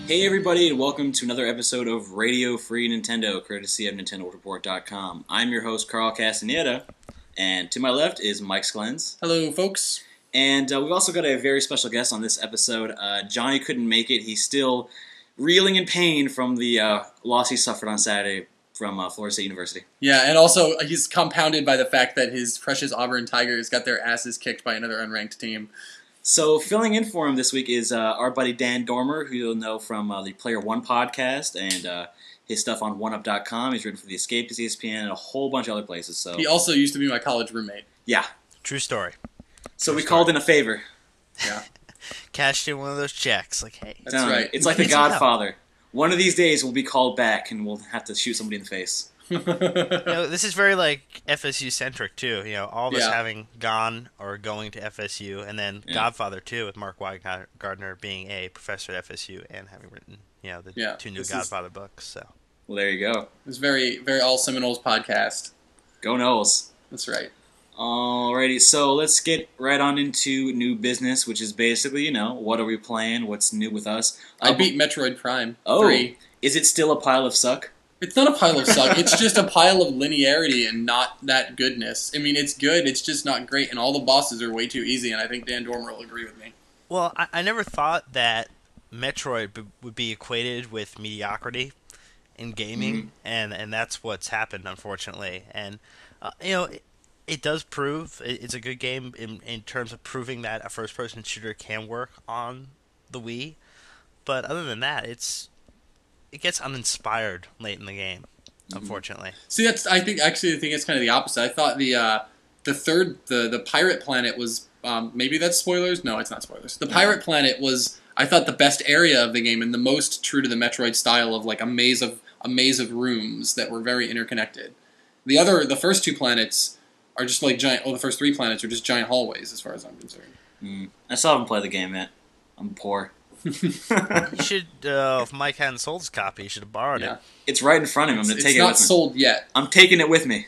Hey everybody, and welcome to another episode of Radio Free Nintendo, courtesy of NintendoReport.com. I'm your host, Carl Castaneda, and to my left is Mike Sklens. Hello, folks. And we've also got a very special guest on this episode. Johnny couldn't make it. He's still reeling in pain from the loss he suffered on Saturday from Florida State University. Yeah, and also he's compounded by the fact that his precious Auburn Tigers got their asses kicked by another unranked team. So filling in for him this week is our buddy Dan Dormer, who you'll know from the Player One podcast and his stuff on OneUp.com. He's written for The Escapist, ESPN, and a whole bunch of other places. So he also used to be my college roommate. Yeah. True story. So we called in a favor. Yeah. Cashed in one of those checks. Like, hey. That's right. It's like The Godfather. One of these days we'll be called back and we'll have to shoot somebody in the face. This is very like FSU centric too. All of us Yeah. having gone or going to FSU, and then Godfather too, with Mark Gardner being a professor at FSU and having written the two new Godfather books. So well, there you go. It's very, very all Seminoles podcast. Go Knowles. That's right. Alrighty, so let's get right on into new business, which is basically, what are we playing? What's new with us? I beat Metroid Prime 3. Oh, is it still a pile of suck? It's not a pile of suck. It's just a pile of linearity and not that goodness. I mean, it's good. It's just not great, and all the bosses are way too easy, and I think Dan Dormer will agree with me. Well, I never thought that Metroid would be equated with mediocrity in gaming, and that's what's happened, unfortunately. And, it does prove it's a good game in terms of proving that a first-person shooter can work on the Wii. But other than that, it gets uninspired late in the game, unfortunately. See, I think it's kind of the opposite. I thought the pirate planet was maybe that's spoilers. No, it's not spoilers. The pirate planet was, I thought, the best area of the game and the most true to the Metroid style of like a maze of rooms that were very interconnected. The first two planets are just like giant. Oh, the first three planets are just giant hallways, as far as I'm concerned. I still haven't played the game yet. I'm poor. You should, if Mike hadn't sold his copy, you should have borrowed it. It's right in front of him. I'm going to take it with me. It's not sold yet. I'm taking it with me.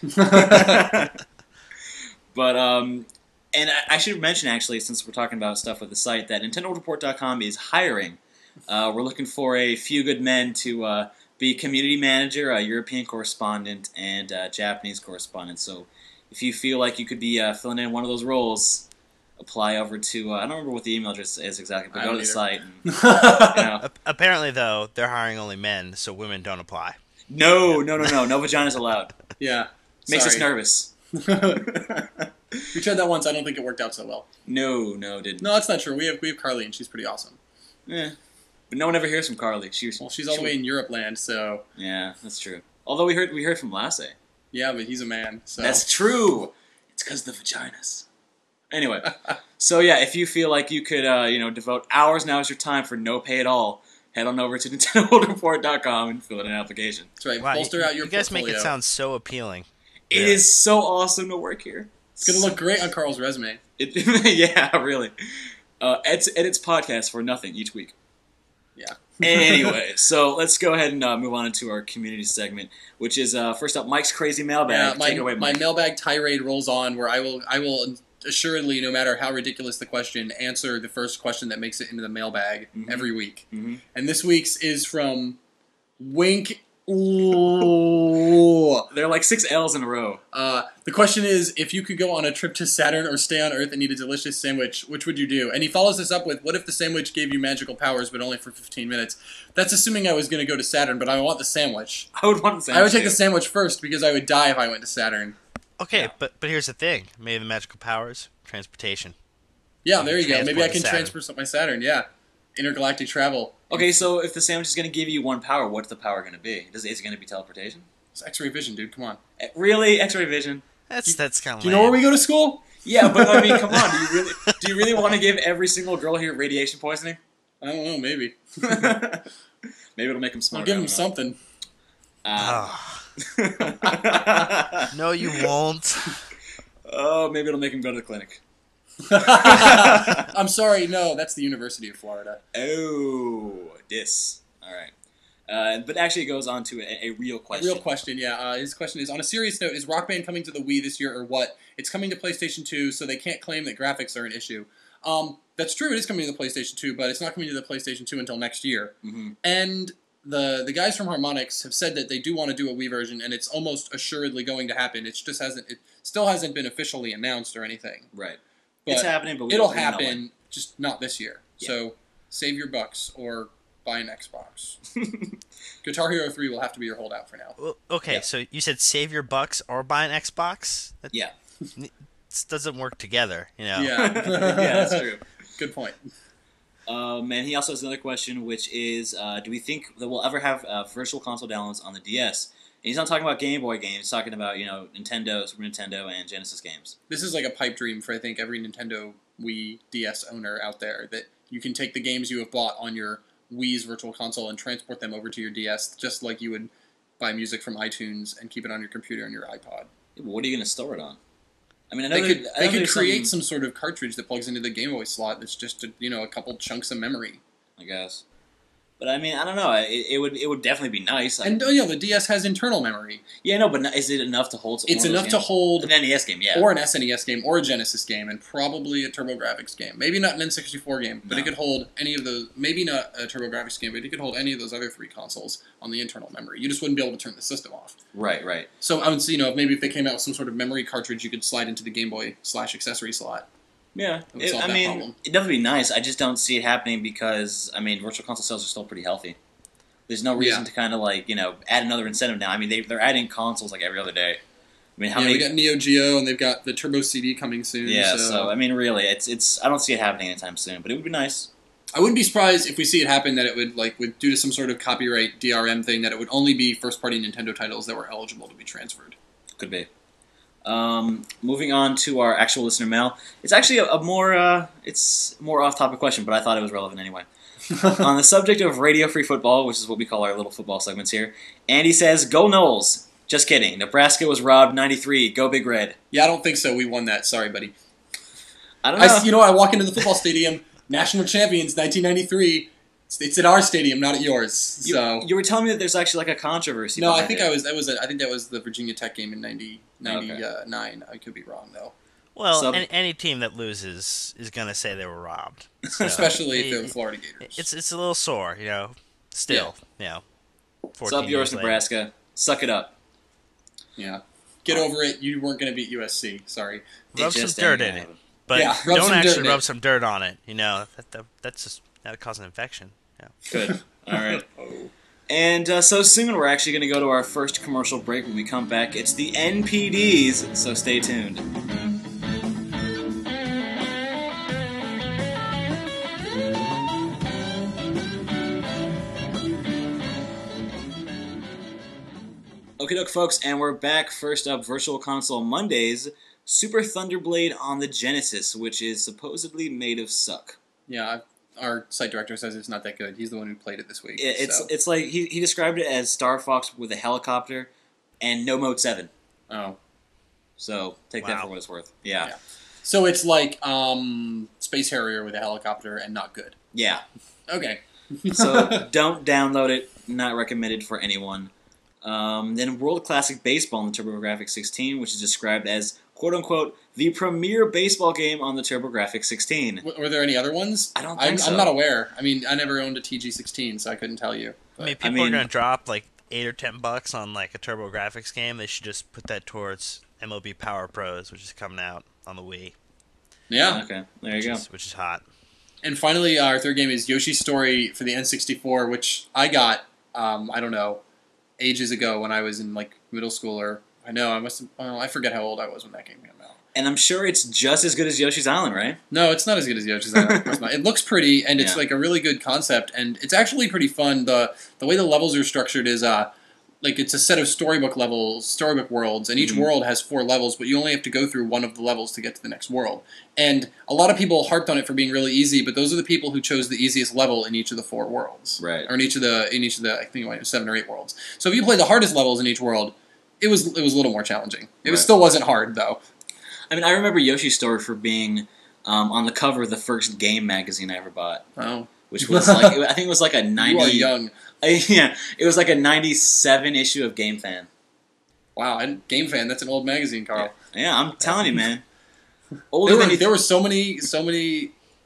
But, and I should mention, actually, since we're talking about stuff with the site, that NintendoReport.com is hiring. We're looking for a few good men to be community manager, a European correspondent, and a Japanese correspondent. So if you feel like you could be filling in one of those roles, apply over to, I don't remember what the email address is exactly, but go to the site. And, Apparently, though, they're hiring only men, so women don't apply. No vaginas allowed. Yeah. Makes us nervous. We tried that once. I don't think it worked out so well. No, didn't. No, that's not true. We have Carly, and she's pretty awesome. Yeah. But no one ever hears from Carly. She's all the way in Europe land, so... Yeah, that's true. Although we heard from Lasse. Yeah, but he's a man, so... That's true! It's because of the vaginas. Anyway, so yeah, if you feel like you could, devote hours, now is your time for no pay at all, head on over to NintendoReport.com and fill in an application. That's right. Wow, Bolster out your You guys portfolio. make it sound so appealing. It is so awesome to work here. It's going to look great on Carl's resume. Yeah, really. Edits podcasts for nothing each week. Yeah. Anyway, so let's go ahead and move on into our community segment, which is, first up, Mike's Crazy Mailbag. Yeah, Take it away, Mike. my mailbag tirade rolls on, where I will assuredly, no matter how ridiculous the question, answer the first question that makes it into the mailbag every week. Mm-hmm. And this week's is from Wink. Ooh. There are like 6 L's in a row. The question is, if you could go on a trip to Saturn or stay on Earth and eat a delicious sandwich, which would you do? And he follows this up with, what if the sandwich gave you magical powers, but only for 15 minutes? That's assuming I was going to go to Saturn, but I want the sandwich. I would want the sandwich. I would take the sandwich first, because I would die if I went to Saturn. Okay, but here's the thing. Maybe the magical powers, transportation. Yeah, there you go. Maybe I can Saturn. transfer my Saturn, yeah. Intergalactic travel. Okay, so if the sandwich is going to give you one power, what's the power going to be? Is it going to be teleportation? It's X-ray vision, dude. Come on. Really? X-ray vision? That's kind of. Do you know where we go to school? Yeah, but I mean, come on. Do you really want to give every single girl here radiation poisoning? I don't know. Maybe. Maybe it'll make them smarter. I'll give them something. No, you won't. Oh, maybe it'll make him go to the clinic. I'm sorry. No, that's the University of Florida. Oh, this. All right. But actually, it goes on to a real question. A real question, yeah. His question is, on a serious note, is Rock Band coming to the Wii this year or what? It's coming to PlayStation 2, so they can't claim that graphics are an issue. That's true. It is coming to the PlayStation 2, but it's not coming to the PlayStation 2 until next year. Mm-hmm. And the guys from Harmonix have said that they do want to do a Wii version, and it's almost assuredly going to happen. It still hasn't been officially announced or anything. Right. But it's happening, but it'll we don't know when. happen, just not this year. Yeah. So save your bucks or buy an Xbox. Guitar Hero 3 will have to be your holdout for now. Well, okay, Yeah. so you said save your bucks or buy an Xbox? That Yeah. doesn't work together, you know. Yeah, Yeah, that's true. Good point. And he also has another question, which is, do we think that we'll ever have virtual console downloads on the DS? And he's not talking about Game Boy games. He's talking about, Nintendo, Super Nintendo, and Genesis games. This is like a pipe dream for, I think, every Nintendo Wii DS owner out there, that you can take the games you have bought on your Wii's virtual console and transport them over to your DS, just like you would buy music from iTunes and keep it on your computer and your iPod. Yeah, but what are you going to store it on? I mean, I know They could I know there's create some sort of cartridge that plugs into the Game Boy slot that's just a couple chunks of memory. I guess. But I mean, I don't know. It would definitely be nice. And the DS has internal memory. Yeah, no, but is it enough to hold? It's one of those enough to games? hold An NES game, yeah. or an SNES game or a Genesis game, and probably a TurboGrafx game. Maybe not an N64 game, but No. it could hold any of those. Maybe not a TurboGrafx game, but it could hold any of those other 3 consoles on the internal memory. You just wouldn't be able to turn the system off. Right. So I would see, maybe if they came out with some sort of memory cartridge, you could slide into the Game Boy / accessory slot. Yeah, That would solve that problem. it'd definitely be nice. I just don't see it happening because, Virtual Console sales are still pretty healthy. There's no reason to kind of add another incentive now. I mean, they're adding consoles like every other day. I mean, how many? We got Neo Geo, and they've got the Turbo CD coming soon. Yeah, so I mean, really, it's. I don't see it happening anytime soon, but it would be nice. I wouldn't be surprised if we see it happen that it would, due to some sort of copyright DRM thing, that it would only be first-party Nintendo titles that were eligible to be transferred. Could be. Moving on to our actual listener mail. It's actually a more off-topic question, but I thought it was relevant anyway. On the subject of Radio Free Football, which is what we call our little football segments here, Andy says, "Go Noles!" Just kidding. Nebraska was robbed 93. Go Big Red. Yeah, I don't think so. We won that. Sorry, buddy. I don't know. I walk into the football stadium, national champions, 1993. It's at our stadium, not at yours. So You were telling me that there's actually a controversy. no, I behind think it. I think that was the Virginia Tech game in 99. I could be wrong though. Well, So- any team that loses is going to say they were robbed. So, Especially if they're the Florida Gators. It's a little sore, Still, 14 Sub yours, years later. Nebraska. Suck it up. Yeah. Get over it. You weren't going to beat USC. Sorry. Rub some dirt in it, but Yeah, rub don't some dirt actually in rub it. some dirt on it. That's just that'll cause an infection. Yeah. Good. All right. Oh. And so soon we're actually going to go to our first commercial break. When we come back, it's the NPDs, so stay tuned. Okie doke, folks, and we're back. First up, Virtual Console Mondays, Super Thunderblade on the Genesis, which is supposedly made of suck. Yeah, our site director says it's not that good. He's the one who played it this week. so. It's like he described it as Star Fox with a helicopter and no Mode 7. Oh. So take that Wow. for what it's worth. Yeah. Yeah. So it's like Space Harrier with a helicopter and not good. Yeah. Okay. So don't download it. Not recommended for anyone. Then World Classic Baseball on the TurboGrafx 16, which is described as quote-unquote the premier baseball game on the TurboGrafx 16. Were there any other ones? I don't think so. I'm not aware. I mean, I never owned a TG16, so I couldn't tell you. I mean, But- people are mean- going to drop like $8 or $10 on like a TurboGrafx game. They should just put that towards MLB Power Pros, which is coming out on the Wii. yeah. Okay, there you go. Which is hot. And finally, our third game is Yoshi's Story for the N64, which I got, I don't know, ages ago when I was in like middle school, or I forget how old I was when that game came out. And I'm sure it's just as good as Yoshi's Island, right? No, it's not as good as Yoshi's Island. Of course not. It looks pretty, and it's Yeah. like a really good concept, and it's actually pretty fun. The way the levels are structured is like it's a set of storybook worlds, and each Mhm. world has 4 levels, but you only have to go through one of the levels to get to the next world. And a lot of people harped on it for being really easy, but those are the people who chose the easiest level in each of the 4 worlds, Right. or in each of the I think it was 7 or 8 worlds. So if you play the hardest levels in each world, it was a little more challenging. It Right. still wasn't hard though. I mean, I remember Yoshi's Story for being on the cover of the first game magazine I ever bought, Oh, which was like I think it was like a 90. you are young. Yeah, it was like a 97 issue of Game Fan. Wow, and Game Fan, that's an old magazine, Carl. Yeah, I'm telling you, man. Older than you There were so many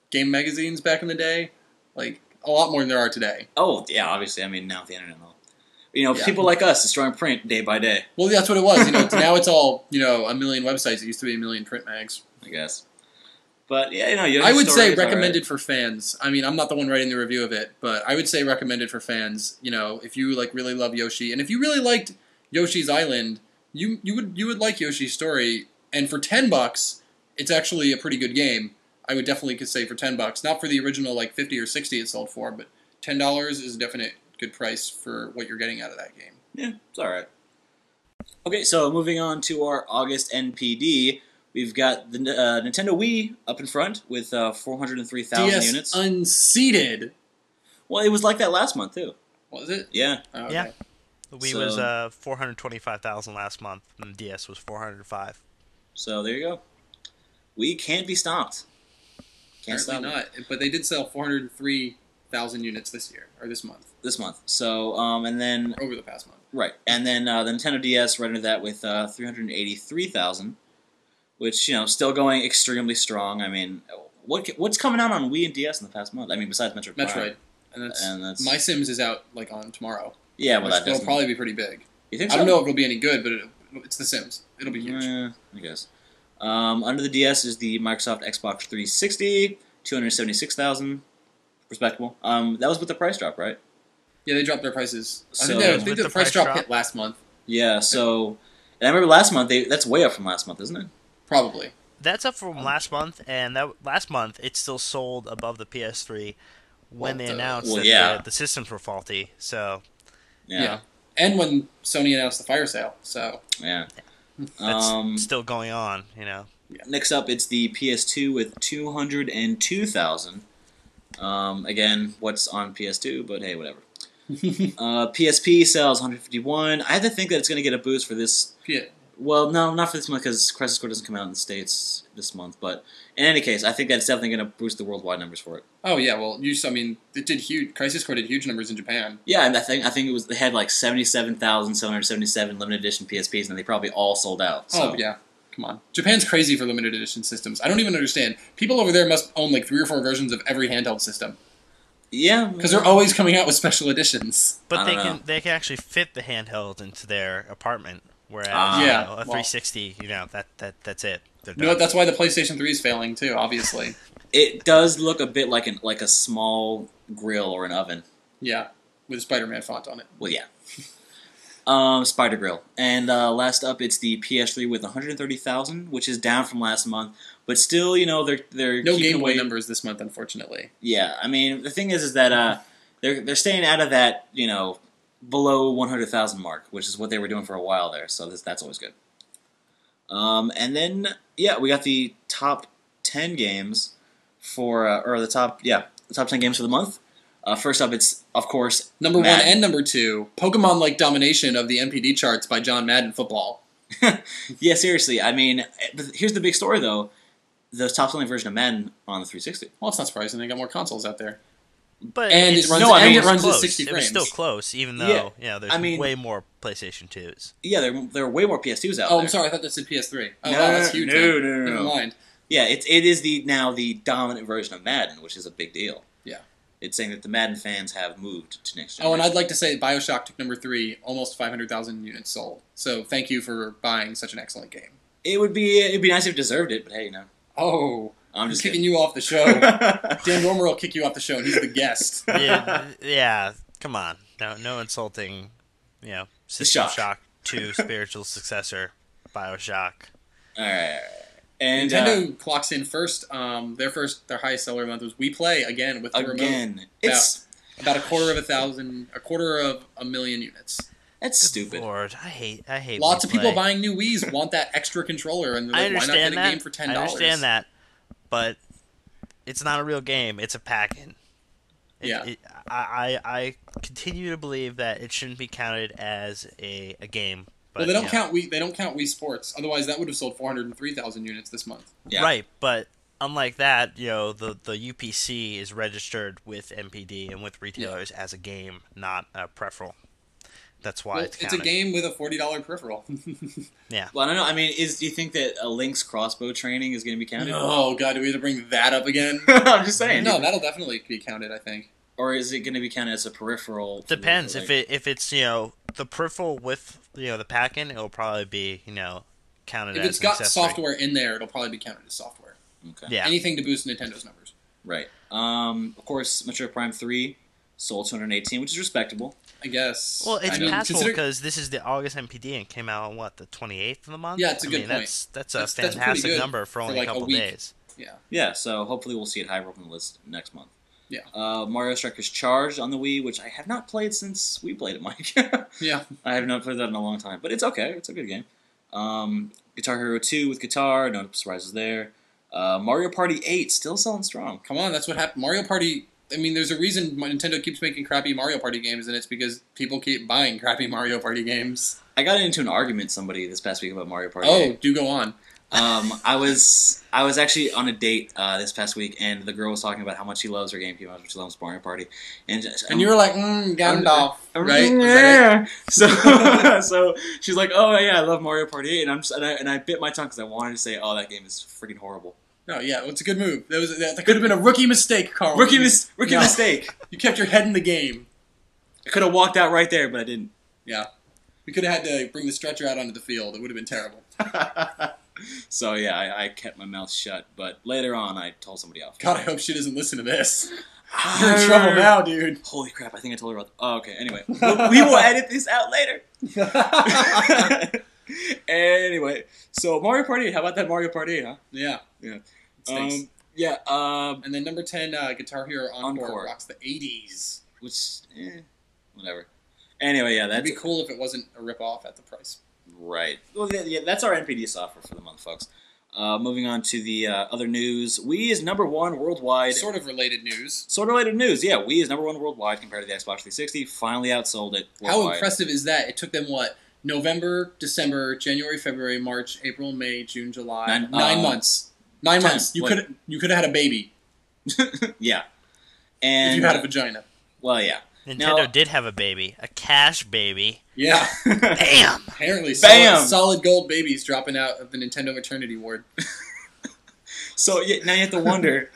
game magazines back in the day. Like, a lot more than there are today. Oh, yeah, obviously. I mean, now with the internet and all. Yeah. People like us destroying print day by day, Well, that's what it was. Now it's all, a million websites. It used to be a million print mags. I guess. But, yeah, Yoshi's I would Story say is recommended for fans. I mean, I'm not the one writing the review of it, but I would say recommended for fans. If you really love Yoshi, and if you really liked Yoshi's Island, you would like Yoshi's Story. And for $10, it's actually a pretty good game. I would definitely say for $10, not for the original like 50 or 60 it sold for, but $10 is a definite good price for what you're getting out of that game. Yeah, it's all right. Okay, so moving on to our August NPD. We've got the Nintendo Wii up in front with 403,000 DS units. unseated. Well, it was like that last month, too. Was it? Yeah. Oh, okay. Yeah. The Wii was 425,000 last month, and the DS was 405. So there you go. Wii can't be stopped. Can't Apparently stop it. not. But they did sell 403,000 units this month. This month. So, and then... Over the past month. Right. And then the Nintendo DS right under that with 383,000, which, still going extremely strong. I mean, what's coming out on Wii and DS in the past month? I mean, besides Metroid Prime. Metroid. And that's My Sims is out, on tomorrow. Yeah, well, that will probably be pretty big. You think so? I don't know if it'll be any good, but it's The Sims. It'll be huge. I guess. Under the DS is the Microsoft Xbox 360, 276,000. Respectable. That was with the price drop, right? Yeah, they dropped their prices. So, I think the price drop hit last month. Yeah, so... And I remember last month, that's way up from last month, isn't it? Probably. That's up from last month, and that last month it still sold above the PS3 when they announced that the systems were faulty. So... Yeah. And when Sony announced the fire sale, so... Yeah. That's still going on, Yeah. Next up, it's the PS2 with 202,000. Again, what's on PS2, but hey, whatever. PSP sells 151. I had to think that it's going to get a boost for this. Yeah. Well, no, not for this month because Crisis Core doesn't come out in the States this month. But in any case, I think that's definitely going to boost the worldwide numbers for it. Oh yeah, well, it did huge. Crisis Core did huge numbers in Japan. Yeah, and I think they had like 77,777 limited edition PSPs, and they probably all sold out. So. Oh yeah. Come on. Japan's crazy for limited edition systems. I don't even understand. People over there must own like 3 or 4 versions of every handheld system. Yeah. Because they're always coming out with special editions. But they can actually fit the handheld into their apartment. Whereas a 360, that's it. That's why the PlayStation 3 is failing too, obviously. It does look a bit like a small grill or an oven. Yeah. With a Spider-Man font on it. Well, yeah. Spider Grill. And last up, it's the PS3 with 130,000, which is down from last month. But still, they're no Game Boy numbers this month, unfortunately. Yeah, I mean, the thing is that they're staying out of that, below 100,000 mark, which is what they were doing for a while there. So that's always good. And then, we got the top 10 games the top 10 games for the month. First up, it's, of course, number Madden. 1 and number 2, Pokemon-like domination of the NPD charts by John Madden Football. Yeah, seriously. I mean, here's the big story, though. The top-selling version of Madden on the 360. Well, it's not surprising. They got more consoles out there. But it runs at 60 frames. It was still close, even though there's way more PlayStation 2s. Yeah, there are way more PS2s out there. Oh, I'm sorry. I thought that said PS3. Oh, that's huge. No. Never mind. Yeah, it is now the dominant version of Madden, which is a big deal. Yeah. It's saying that the Madden fans have moved to next generation. Oh, and I'd like to say BioShock took number 3, almost 500,000 units sold. So thank you for buying such an excellent game. It'd be nice if it deserved it, but hey, Oh, I'm just kicking you off the show. Dan Dormer will kick you off the show, and he's the guest. Yeah, come on. No insulting, System Shock 2 spiritual successor, BioShock. All right. And Nintendo clocks in first. Their highest seller month was Wii Play again with the remote. It's about a quarter of a million units. That's stupid. Lord, I hate. Lots of Wii people Play. buying new Wiis want that extra controller, and they're like, why not get a game for $10? I understand that, but it's not a real game. It's a pack-in. I continue to believe that it shouldn't be counted as a game. But, they don't count Wii Sports. Otherwise, that would have sold 403,000 units this month. Yeah. Right, but unlike that, the UPC is registered with MPD and with retailers as a game, not a peripheral. That's why Well, it's it's a counted. game with a $40 peripheral. Yeah. Well, I don't know. I mean, do you think that a Link's crossbow training is going to be counted? Oh god, do we have to bring that up again? I'm just saying. No, that'll definitely be counted, I think. Or is it going to be counted as a peripheral? Depends. Like, If it's the peripheral with the pack-in, it'll probably be counted If as it's an got accessory. software in there, it'll probably be counted as software. Okay. Yeah. Anything to boost Nintendo's numbers. Right. Of course, Metroid Prime 3 sold 218, which is respectable. I guess. Well, it's I mean, passable consider- because this is the August MPD and came out on the 28th of the month. Yeah, it's a good point. That's a That's pretty fantastic good number for only like a a couple week. days. Yeah. Yeah, so hopefully we'll see it higher up on the list next month. Yeah. Mario Strikers Charged on the Wii, which I have not played since we played it, Mike. Yeah. I have not played that in a long time, but it's okay. It's a good game. Guitar Hero 2 with guitar, no surprises there. Mario Party 8 still selling strong. Come on, that's what happened. Mario Party. I mean, there's a reason Nintendo keeps making crappy Mario Party games, and it's because people keep buying crappy Mario Party games. I got into an argument with somebody this past week about Mario Party Oh, 8. do go on. I was actually on a date this past week, and the girl was talking about how much she loves her GameCube, how much she loves Mario Party, and And you were like, Gandalf, right? Is that it? Yeah. So she's like, "Oh yeah, I love Mario Party 8," and I bit my tongue because I wanted to say, "Oh, that game is freaking horrible." No, yeah, well, it's a good move. That could have been a rookie mistake, Carl. Rookie No. mistake. You kept your head in the game. I could have walked out right there, but I didn't. Yeah. We could have had to bring the stretcher out onto the field. It would have been terrible. So yeah, I kept my mouth shut. But later on, I told somebody else. God, I hope she doesn't listen to this. You're in trouble now, dude. Holy crap! I think I told her about. Oh, okay. Anyway, we will edit this out later. Anyway, so Mario Party 8. How about that Mario Party 8, huh? Yeah. Yeah. Stinks. Yeah. And then number 10, Guitar Hero Encore, Encore. rocks the 80s. Which, whatever. Anyway, yeah, It'd that's be cool if it wasn't a rip-off at the price. right. Well, yeah, that's our NPD software for the month, folks. Moving on to the other news. Wii is number one worldwide. Sort of related news. Sort of related news. Yeah, Wii is number one worldwide compared to the Xbox 360. Finally outsold it How worldwide. impressive is that? It took them, what? November, December, January, February, March, April, May, June, July. Nine months. 9 10. months. You Wait. could have had a baby Yeah. And if you had a vagina. well, yeah. Nintendo Now- did have a baby, a cash baby. Yeah. Bam! Apparently, Bam! solid gold babies dropping out of the Nintendo maternity ward. So yeah, now you have to wonder: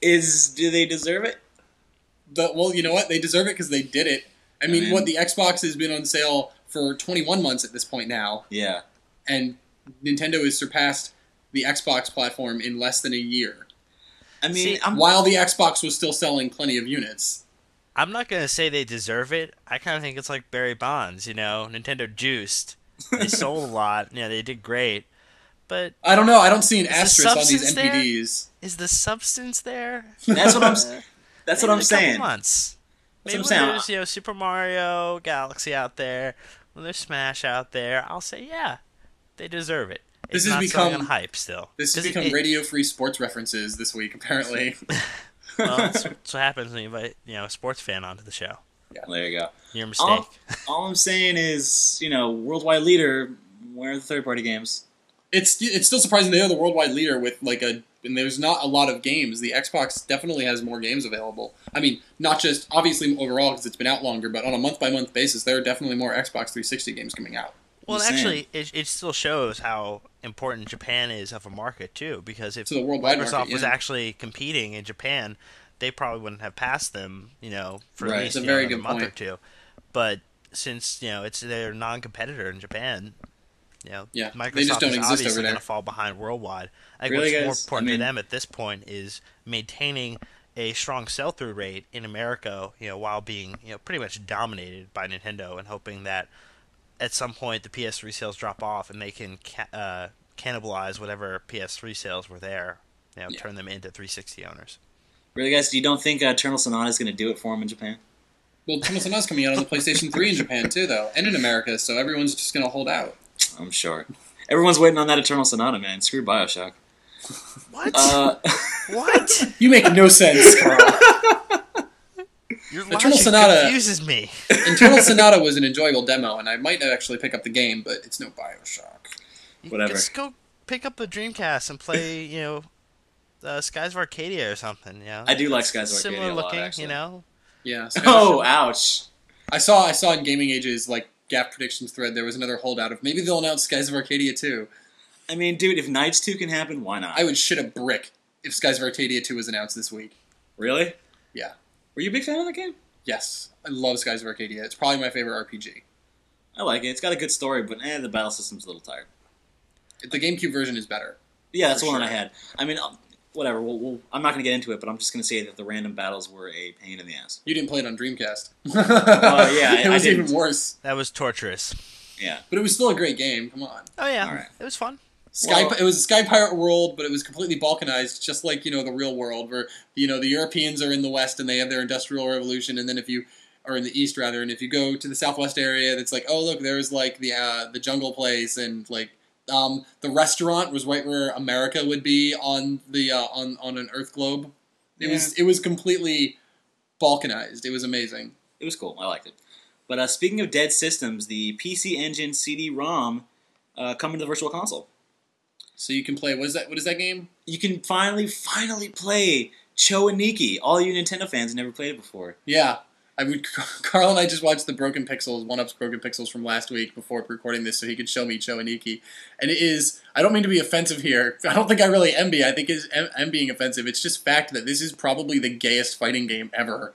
do they deserve it? Well, you know what? They deserve it because they did it. I mean, mean- what, the Xbox has been on sale for 21 months at this point now, Yeah. and Nintendo has surpassed the Xbox platform in less than a year, I mean, See, while the Xbox was still selling plenty of units. I'm not gonna say they deserve it. I kind of think it's like Barry Bonds. Nintendo juiced. They sold a lot. Yeah, they did great. But I don't know. I don't see an the asterisk on these substance there? NPDs. is the substance there? That's what I'm. That's what Maybe I'm in a saying. couple months. That's Maybe what I'm when saying. there's Super Mario Galaxy out there, when there's Smash out there, I'll say yeah, they deserve it. This It's has not selling become- on hype still. This has 'Cause become radio-free sports references this week, apparently. Well, that's what happens when you invite a sports fan onto the show. There you go. Your mistake. All I'm saying is, worldwide leader. Where are the third-party games? It's still surprising they are the worldwide leader with and there's not a lot of games. The Xbox definitely has more games available. I mean, not just obviously overall because it's been out longer, but on a month-by-month basis, there are definitely more Xbox 360 games coming out. Well, I'm actually, it still shows how important Japan is of a market too. Because if To the worldwide Microsoft market, was yeah. actually competing in Japan, they probably wouldn't have passed them. For Right. at least It's a very good month or point. two. But since it's their non-competitor in Japan, Yeah, Microsoft they just don't is exist obviously over going there. to fall behind worldwide. I think Really, what's more guys? important I mean- to them at this point is maintaining a strong sell-through rate in America, while being pretty much dominated by Nintendo, and hoping that at some point the PS3 sales drop off and they can cannibalize whatever PS3 sales were there, turn them into 360 owners. Really, guys? You don't think Eternal Sonata is going to do it for them in Japan? Well, Eternal Sonata's coming out on the PlayStation 3 in Japan too, though, and in America, so everyone's just going to hold out. I'm sure. Everyone's waiting on that Eternal Sonata, man. Screw Bioshock. What? What? You make no sense, Carl. Your Eternal logic Sonata- confuses me. Internal Sonata was an enjoyable demo, and I might actually pick up the game, but it's no Bioshock. Whatever. Just go pick up the Dreamcast and play, Skies of Arcadia or something. I do like Skies of Arcadia Similar a lot, looking, actually. Yeah. Oh, ouch. I saw in Gaming Age's Gap Predictions thread, there was another holdout of maybe they'll announce Skies of Arcadia 2. I mean, dude, if Knights 2 can happen, why not? I would shit a brick if Skies of Arcadia 2 was announced this week. Really? Yeah. Were you a big fan of that game? Yes. I love Skies of Arcadia. It's probably my favorite RPG. I like it. It's got a good story, but the battle system's a little tired. The GameCube version is better. Yeah, that's For the one sure. that I had. I mean, whatever. I'm not going to get into it, but I'm just going to say that the random battles were a pain in the ass. You didn't play it on Dreamcast. Yeah, it was I even didn't. worse. That was torturous. Yeah. But it was still a great game. Come on. Oh yeah, All right. it was fun. It was a Sky Pirate world, but it was completely balkanized, just like the real world, where the Europeans are in the west and they have their industrial revolution, and then if you are in the east rather, and if you go to the southwest area, that's like, oh look, there's like the jungle place, and like the restaurant was right where America would be on the on an Earth globe. It was completely balkanized. It was amazing. It was cool. I liked it. But speaking of dead systems, the PC Engine CD-ROM coming to the Virtual Console. So you can play. What is that game? You can finally play Cho and Nikki. All you Nintendo fans have never played it before. Yeah. Carl and I just watched the Broken Pixels, One-Up's Broken Pixels from last week before recording this so he could show me Cho and Nikki. And it is, I don't mean to be offensive here. I don't think I really am I think I'm being offensive. It's just fact that this is probably the gayest fighting game ever.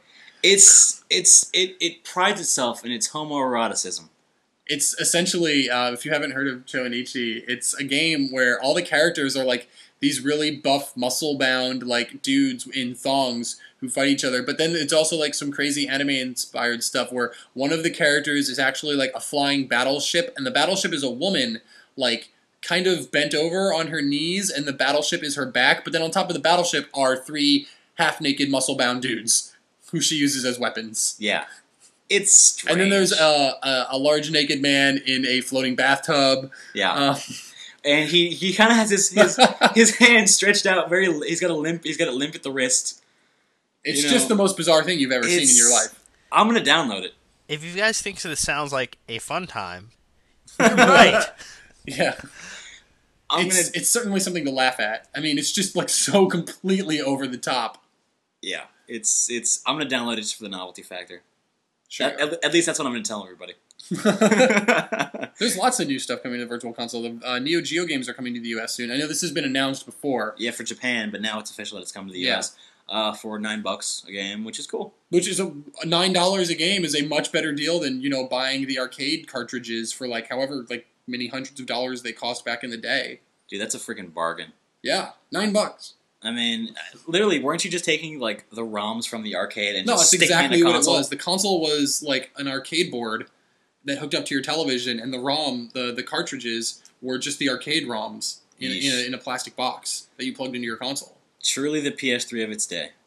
It prides itself in its homoeroticism. It's essentially, if you haven't heard of Cho and Ichi, it's a game where all the characters are like these really buff, muscle-bound like dudes in thongs who fight each other. But then it's also like some crazy anime-inspired stuff where one of the characters is actually like a flying battleship, and the battleship is a woman like kind of bent over on her knees, and the battleship is her back. But then on top of the battleship are 3 half-naked, muscle-bound dudes who she uses as weapons. Yeah. It's strange. And then there's a large naked man in a floating bathtub. Yeah. And he kind of has his hand stretched out he's got it limp at the wrist. It's just the most bizarre thing you've ever seen in your life. I'm going to download it. If you guys think this sounds like a fun time, you're right. Yeah. It's certainly something to laugh at. I mean, it's just like so completely over the top. Yeah. I'm going to download it just for the novelty factor. Sure. At least that's what I'm going to tell everybody. There's lots of new stuff coming to the Virtual Console. The Neo Geo games are coming to the US soon. I know this has been announced before. Yeah, for Japan, but now it's official that it's coming to the US for $9 a game, which is cool. Which is $9 a game is a much better deal than buying the arcade cartridges for like however like many hundreds of dollars they cost back in the day. Dude, that's a freaking bargain. Yeah, $9. I mean, literally, weren't you just taking like the ROMs from the arcade and No, just that's sticking exactly in a what console? it was. The console was like an arcade board that hooked up to your television, and the ROM, the cartridges, were just the arcade ROMs in a plastic box that you plugged into your console. Truly the PS3 of its day.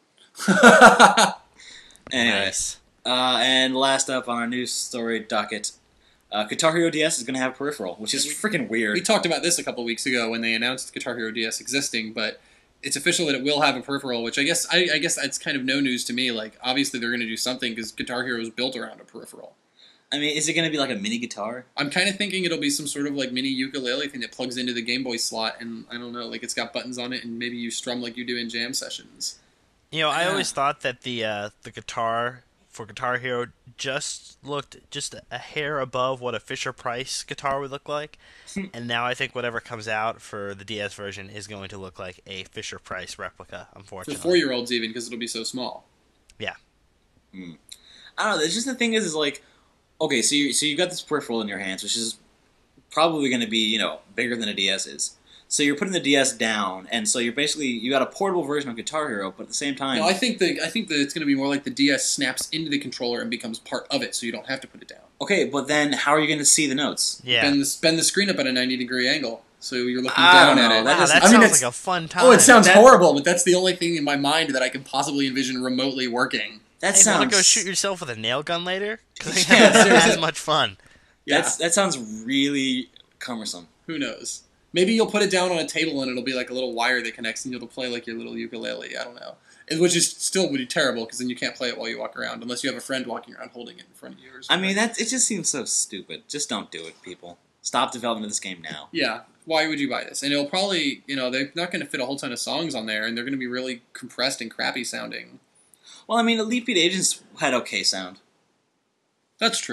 Nice. And last up on our news story docket, Guitar Hero DS is going to have a peripheral, which is freaking weird. We talked about this a couple weeks ago when they announced Guitar Hero DS existing, but it's official that it will have a peripheral, which I guess that's kind of no news to me. Like, obviously they're going to do something because Guitar Hero is built around a peripheral. I mean, is it going to be like a mini guitar? I'm kind of thinking it'll be some sort of like mini ukulele thing that plugs into the Game Boy slot, and I don't know, like it's got buttons on it, and maybe you strum like you do in jam sessions. I always thought that the guitar for Guitar Hero just looked just a hair above what a Fisher-Price guitar would look like, and now I think whatever comes out for the DS version is going to look like a Fisher-Price replica, For unfortunately. 4-year-olds even, because it'll be so small. Yeah. I don't know. It's just the thing is like, okay, so you got this peripheral in your hands, which is probably going to be bigger than a DS is. So you're putting the DS down, and so you got a portable version of Guitar Hero, but at the same time, No, I think that it's going to be more like the DS snaps into the controller and becomes part of it, so you don't have to put it down. okay, but then how are you going to see the notes? Yeah. Bend the screen up at a 90-degree angle, so you're looking I down don't at know. it. That Wow, doesn't- that I mean, sounds like a fun time. Oh, it sounds That- horrible, but that's the only thing in my mind that I can possibly envision remotely working. That Hey, sounds. want to go shoot yourself with a nail gun later? Because Yeah, that's seriously. as much fun. Yeah, That sounds really cumbersome. who knows? Maybe you'll put it down on a table and it'll be like a little wire that connects and you'll play like your little ukulele. I don't know. Which is still would be terrible because then you can't play it while you walk around unless you have a friend walking around holding it in front of you. Or I something. mean, it just seems so stupid. Just don't do it, people. Stop development of this game now. Yeah, why would you buy this? And it'll probably, they're not going to fit a whole ton of songs on there, and they're going to be really compressed and crappy sounding. Well, I mean, Elite Beat Agents had okay sound. That's true.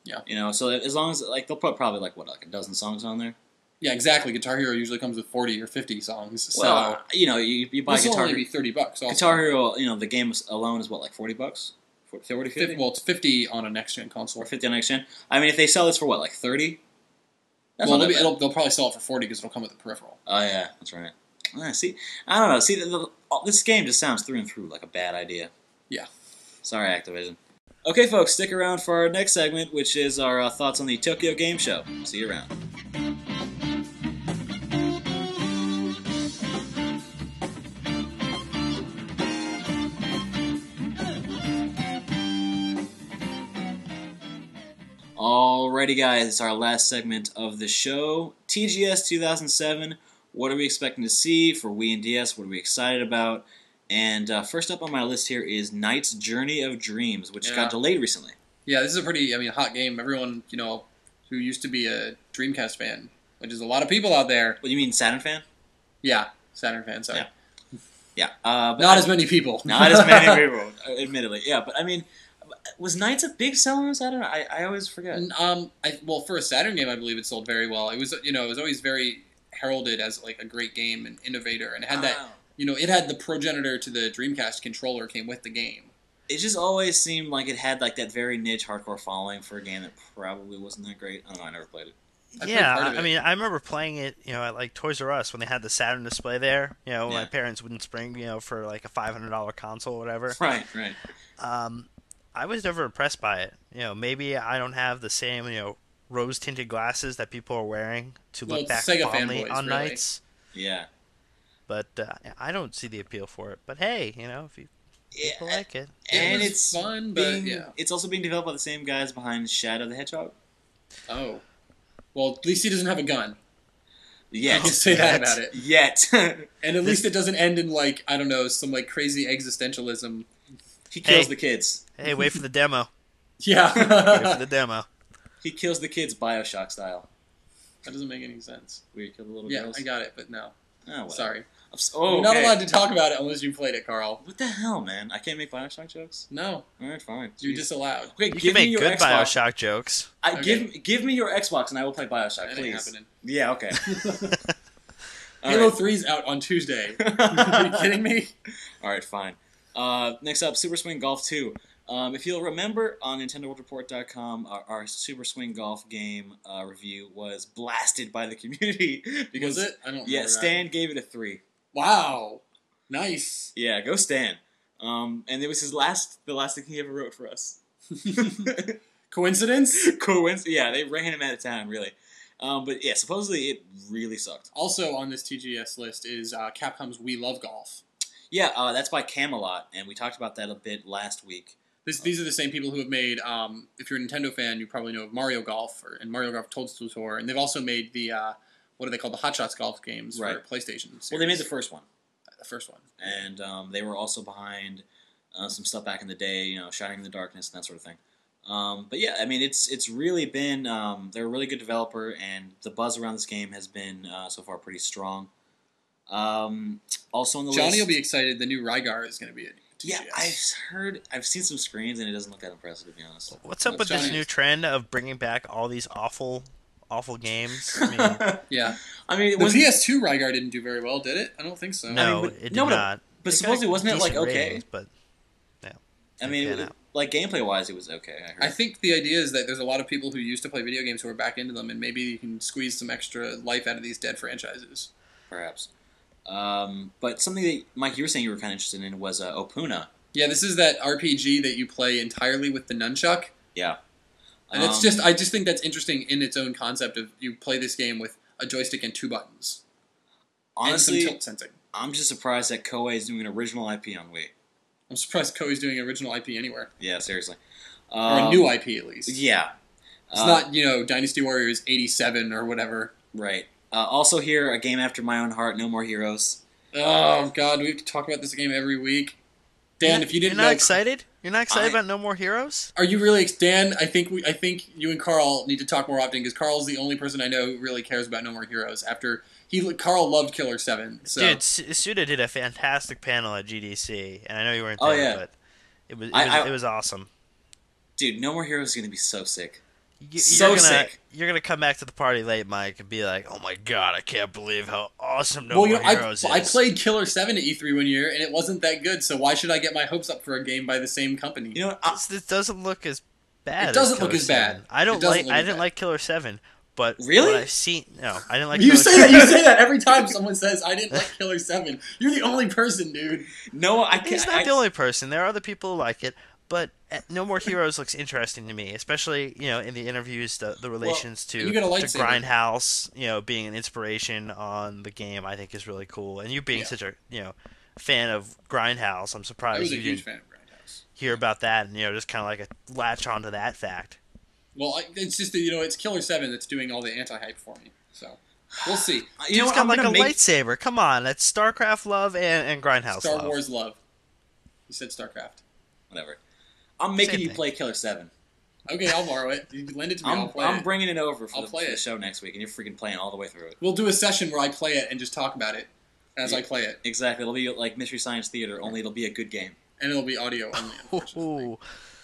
Yeah. You know, so as long as they'll put probably like a dozen songs on there. Yeah, exactly. Guitar Hero usually comes with 40 or 50 songs. So Well, you know, you buy this will Guitar only be Hero. $30. Also. Guitar Hero, you know, the game alone is what, like $40? 40, 50? Well, it's 50 on a next gen console. Or 50 on next gen. I mean, if they sell this for what, like 30? That's Well, not that bad. they'll probably sell it for 40 because it'll come with the peripheral. Oh yeah, that's right. See, I don't know. See, this game just sounds through and through like a bad idea. Yeah. Sorry, Activision. Okay, folks, stick around for our next segment, which is our thoughts on the Tokyo Game Show. See you around. Alrighty, guys, it's our last segment of the show. TGS 2007. What are we expecting to see for Wii and DS? What are we excited about? And first up on my list here is Knight's Journey of Dreams, which got delayed recently. Yeah, this is a pretty, hot game. Everyone, who used to be a Dreamcast fan, which is a lot of people out there. What, you mean Saturn fan? Yeah, Saturn fan, sorry. Yeah. Not as many people. Not as many people, admittedly. Yeah, but I mean, was Knights a big seller on Saturn? I always forget. Well, for a Saturn game, I believe it sold very well. It was, it was always very heralded as like a great game and innovator, and it had that, it had the progenitor to the Dreamcast controller came with the game. It just always seemed like it had like that very niche hardcore following for a game that probably wasn't that great. I don't know. I never played it. I mean, I remember playing it, at like Toys R Us when they had the Saturn display there. My parents wouldn't spring, for like a $500 console or whatever. Right. I was never impressed by it. Maybe I don't have the same, rose-tinted glasses that people are wearing to look back Sega fondly fanboys, on really. Nights. Yeah. But I don't see the appeal for it. But hey, if people like it. And it's fun, but it's also being developed by the same guys behind Shadow the Hedgehog. Oh. Well, at least he doesn't have a gun. Yet. I'll say that about it. Yet. And at least it doesn't end in, like, I don't know, some, like, crazy existentialism. He kills the kids. Hey, wait for the demo. Yeah. Wait for the demo. He kills the kids Bioshock style. That doesn't make any sense. Where you kill the little Yeah, girls? I got it, but no. Oh, well. Sorry. You're You're not allowed to talk about it unless you played it, Carl. What the hell, man? I can't make Bioshock jokes? No. Alright, fine. You're disallowed. Okay, You give can me make your good Xbox. Bioshock jokes. Give me your Xbox and I will play Bioshock, That ain't please. happening. Yeah, okay. Halo 3's out on Tuesday. Are you kidding me? Alright, fine. Next up, Super Swing Golf 2. If you'll remember, on NintendoWorldReport.com, our Super Swing Golf game review was blasted by the community. Because, Was it? I don't remember that. Stan gave it a 3. Wow. Nice. Yeah, go Stan. And it was the last thing he ever wrote for us. Coincidence? Yeah, they ran him out of town, really. But yeah, supposedly it really sucked. Also on this TGS list is Capcom's We Love Golf. Yeah, that's by Camelot, and we talked about that a bit last week. These are the same people who have made, if you're a Nintendo fan, you probably know of Mario Golf and Mario Golf Toadstool Tour, and they've also made the, what are they called, the Hot Shots Golf games for PlayStation series. Well, they made the first one. The first one. And they were also behind some stuff back in the day, Shining in the Darkness and that sort of thing. But yeah, I mean, it's really been, they're a really good developer, and the buzz around this game has been, so far, pretty strong. Also on the list... Johnny will be excited, the new Rygar is going to be it. Yeah, I've seen some screens, and it doesn't look that impressive, to be honest. What's up with this Johnny? new trend of bringing back all these awful games? I mean, Yeah. I mean, The PS2 Rygar didn't do very well, did it? I don't think so. no, but- it did no, but- not. But It got supposedly, wasn't it, like, decent okay? ratings, but yeah. I mean, pan out. like, gameplay-wise, it was okay, I heard. I think the idea is that there's a lot of people who used to play video games who are back into them, and maybe you can squeeze some extra life out of these dead franchises. Perhaps. But something that, Mike, you were saying you were kind of interested in was Opuna. Yeah, this is that RPG that you play entirely with the nunchuck. Yeah. And it's just, I just think that's interesting in its own concept of you play this game with a joystick and 2 buttons. Honestly, and some tilt sensing. I'm just surprised that Koei is doing an original IP on Wii. I'm surprised Koei's doing an original IP anywhere. Yeah, seriously. Or a new IP, at least. Yeah. It's not, Dynasty Warriors 87 or whatever. Right. Also here, a game after my own heart, No More Heroes. Oh, God, we have to talk about this game every week. Dan, if you didn't You're not know... excited? You're not excited about No More Heroes? Are you really... Dan, I think you and Carl need to talk more often, because Carl's the only person I know who really cares about No More Heroes after... Carl loved Killer 7. So. Dude, Suda did a fantastic panel at GDC, and I know you weren't Oh, there, yeah. but it was awesome. Dude, No More Heroes is going to be so sick. So sick. You're gonna come back to the party late, Mike, and be like, "Oh my god, I can't believe how awesome No Well, More you know, Heroes I is." played Killer 7 at E3 one year, and it wasn't that good, so why should I get my hopes up for a game by the same company? You know, This doesn't look as bad. It doesn't as look Killer as bad. 7. I don't It doesn't like. look I as didn't bad. like Killer 7, but Really? what I've seen, no, I didn't like. You Killer say 7. that. You say that every time someone says I didn't like Killer 7. You're the only person, dude. no, I can't. He's not the only person. There are other people who like it, but No More Heroes looks interesting to me, especially in the interviews, the relations you get a to lightsaber. Grindhouse, being an inspiration on the game, I think is really cool. And you being such a fan of Grindhouse, I'm I surprised was a you huge didn't fan of Grindhouse. hear about that and just kind of like a latch onto that fact. Well, it's just that, it's Killer 7 that's doing all the anti-hype for me. So, we'll see. You know Dude's what? got I'm like a gonna make. lightsaber. Come on, that's StarCraft love and Grindhouse Star love. Wars love. You said StarCraft. Whatever. I'm making Same you thing. play Killer 7. Okay, I'll borrow it. You lend it to me, I'll play I'm it. bringing it over I'll for play the it. show next week, and you're freaking playing all the way through it. We'll do a session where I play it and just talk about it as I play it. Exactly. It'll be like Mystery Science Theater, only it'll be a good game. And it'll be audio only, unfortunately. Ooh.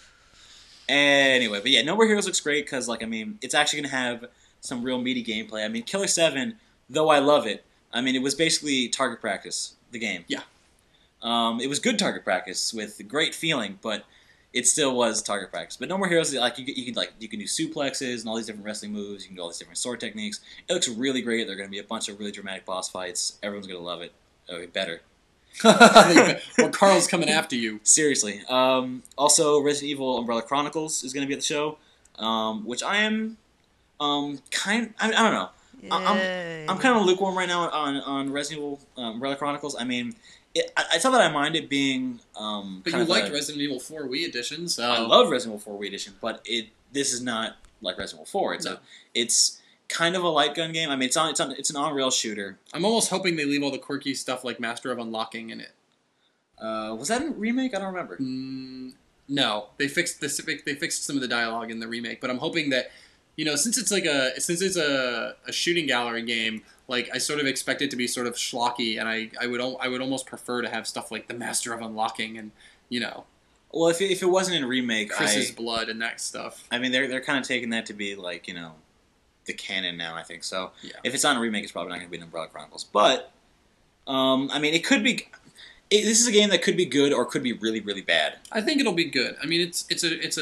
Anyway, but yeah, No More Heroes looks great because, it's actually going to have some real meaty gameplay. Killer 7, though I love it, it was basically target practice, the game. Yeah. It was good target practice with great feeling, but it still was target practice. But No More Heroes, you can do suplexes and all these different wrestling moves. You can do all these different sword techniques. It looks really great. There are going to be a bunch of really dramatic boss fights. Everyone's going to love it. Oh, better. Well, Carl's coming after you. Seriously. Also, Resident Evil Umbrella Chronicles is going to be at the show, which I am I don't know. I'm kind of lukewarm right now on Resident Evil Umbrella Chronicles. I thought that I minded being But you liked Resident Evil 4 Wii Edition, so... I love Resident Evil 4 Wii Edition, but this is not like Resident Evil 4. It's kind of a light gun game. It's an on-rail shooter. I'm almost hoping they leave all the quirky stuff like Master of Unlocking in it. Was that a remake? I don't remember. No, they fixed some of the dialogue in the remake, but I'm hoping that since it's a shooting gallery game, I sort of expect it to be sort of schlocky, and I would almost prefer to have stuff like the Master of Unlocking and Well, if it wasn't in a remake, Chris's blood and that stuff. They're kind of taking that to be the canon now. I think so. Yeah. If it's not a remake, it's probably not going to be an Umbrella Chronicles. But it could be. This is a game that could be good or could be really, really bad. I think it'll be good. It's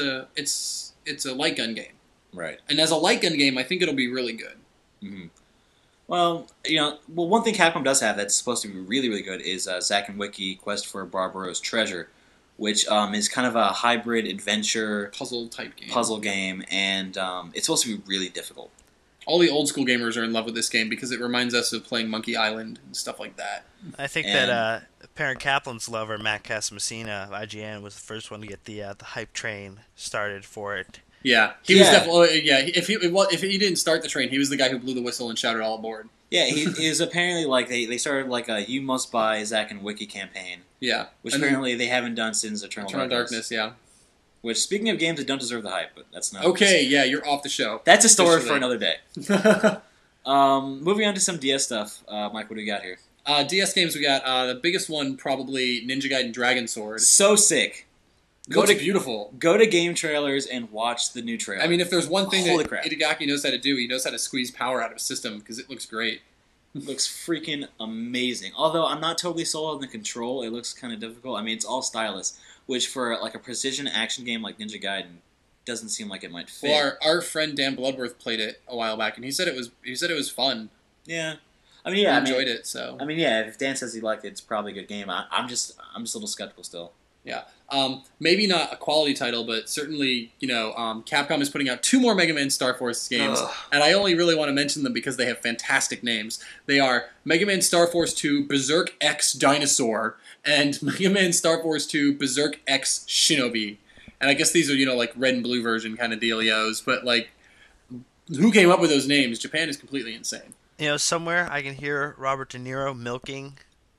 a light gun game. Right. And as a light gun game, I think it'll be really good. Mm-hmm. Well, one thing Capcom does have that's supposed to be really, really good is Zack and Wiki Quest for Barbaro's Treasure, which is kind of a hybrid adventure puzzle game, and it's supposed to be really difficult. All the old school gamers are in love with this game because it reminds us of playing Monkey Island and stuff like that. I think that Parent Kaplan's lover, Matt Casamassina of IGN, was the first one to get the hype train started for it. Yeah, he was definitely. Yeah, if he didn't start the train, he was the guy who blew the whistle and shouted all aboard. Yeah, he is apparently they started a "You Must Buy Zack and Wiki" campaign. Yeah, which apparently they haven't done since Eternal Darkness. Yeah. Which, speaking of games that don't deserve the hype, but that's not okay. Yeah, you're off the show. That's a story for another day. Moving on to some DS stuff, Mike. What do we got here? DS games. We got the biggest one probably Ninja Gaiden Dragon Sword. So sick. Beautiful. Go to game trailers and watch the new trailer. If there's one thing that Itagaki knows how to do, he knows how to squeeze power out of a system because it looks great. It looks freaking amazing. Although I'm not totally sold on the control, it looks kind of difficult. It's all stylus, which for a precision action game like Ninja Gaiden doesn't seem like it might fit. Well, our friend Dan Bloodworth played it a while back, and he said it was fun. Yeah. I enjoyed it. So if Dan says he liked it, it's probably a good game. I'm just a little skeptical still. Yeah. Maybe not a quality title, but certainly, Capcom is putting out 2 more Mega Man Star Force games, and I only really want to mention them because they have fantastic names. They are Mega Man Star Force 2 Berserk X Dinosaur and Mega Man Star Force 2 Berserk X Shinobi. And I guess these are, red and blue version kind of dealios, but, who came up with those names? Japan is completely insane. Somewhere I can hear Robert De Niro milking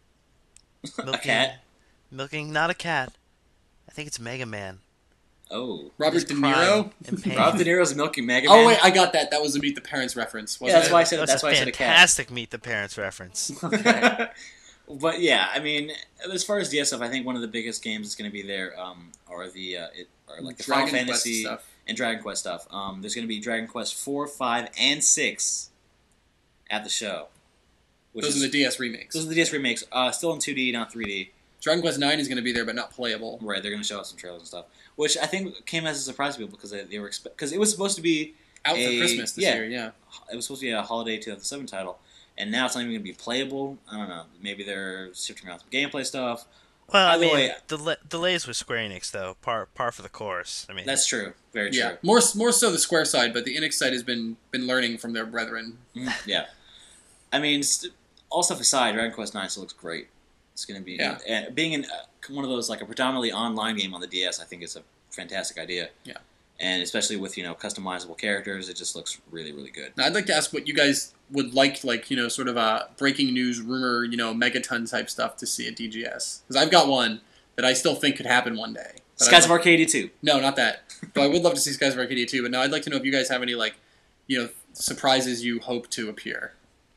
a cat? Milking, not a cat. I think it's Mega Man. Oh. Robert De Niro? Robert De Niro's milking Mega Man? Oh, wait, I got that. That was a Meet the Parents reference, wasn't that's it? Why I said, that's why I said a cat. Fantastic Meet the Parents reference. Okay. But, yeah, as far as DS stuff, I think one of the biggest games that's going to be there are the Final Fantasy stuff. and Dragon Quest stuff. There's going to be Dragon Quest 4, 5, and 6 at the show. Those are the DS remakes. Those are the DS remakes. Still in 2D, not 3D. Dragon Quest 9 is going to be there, but not playable. Right, they're going to show us some trailers and stuff, which I think came as a surprise to people because they were because it was supposed to be out for Christmas this year. Yeah, it was supposed to be a holiday 2007 title, and now it's not even going to be playable. I don't know. Maybe they're shifting around some gameplay stuff. Well, I mean, delays with Square Enix though, par for the course. I mean, that's true. Very true. Yeah, more so the Square side, but the Enix side has been learning from their brethren. Yeah, I mean, all stuff aside, Dragon Quest 9 still looks great. It's going to be and being in one of those like a predominantly online game on the DS. I think is a fantastic idea. Yeah, and especially with customizable characters, it just looks really really good. Now, I'd like to ask what you guys would like sort of a breaking news rumor, megaton type stuff to see at DGS, because I've got one that I still think could happen one day. Skies of Arcadia 2. No, not that. But I would love to see Skies of Arcadia 2. But no, I'd like to know if you guys have any surprises you hope to appear.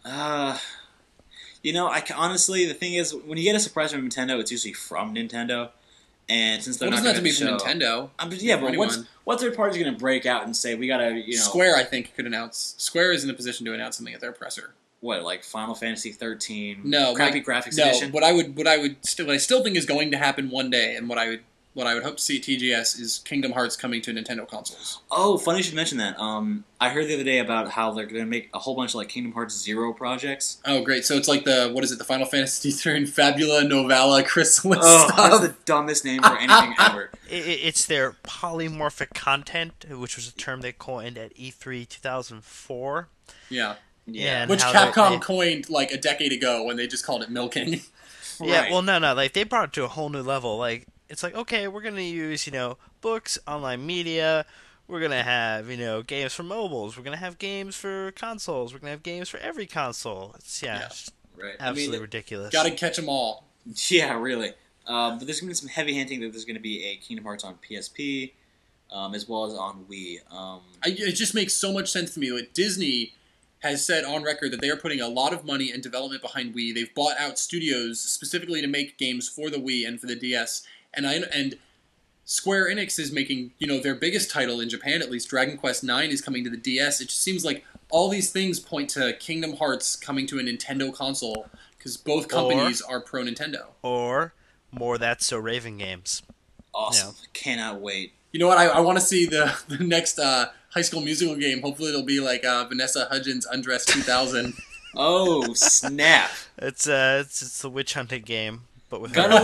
Honestly, the thing is, when you get a surprise from Nintendo, it's usually from Nintendo. And since they're not going to be from Nintendo. But what third party's going to break out and say, we got to, Square, I think, could announce. Square is in a position to announce something at their presser. What, like Final Fantasy 13? No. Crappy graphics edition? What I still think is going to happen one day, and what I would hope to see at TGS is Kingdom Hearts coming to Nintendo consoles. Oh, funny you should mention that. I heard the other day about how they're going to make a whole bunch of Kingdom Hearts Zero projects. Oh, great! So it's like the Final Fantasy 13 Fabula Novella Chrysalis stuff. That's the dumbest name for anything ever. It's their polymorphic content, which was a term they coined at E3 2004. Yeah. Yeah. Which Capcom coined a decade ago when they just called it milking. Yeah. Right. Well, no. They brought it to a whole new level. It's okay, we're going to use, books, online media, we're going to have, games for mobiles, we're going to have games for consoles, we're going to have games for every console. It's, right. absolutely ridiculous. Gotta catch them all. Yeah, really. But there's going to be some heavy hinting that there's going to be a Kingdom Hearts on PSP, as well as on Wii. It just makes so much sense to me. Disney has said on record that they are putting a lot of money and development behind Wii. They've bought out studios specifically to make games for the Wii and for the DS. And Square Enix is making, their biggest title in Japan, at least. Dragon Quest IX is coming to the DS. It just seems like all these things point to Kingdom Hearts coming to a Nintendo console, because both companies are pro-Nintendo. Or more That's So Raven games. Awesome. Cannot wait. You know what? I want to see the next High School Musical game. Hopefully it'll be like Vanessa Hudgens Undress 2000. Oh, snap. It's the witch hunting game. But with gotta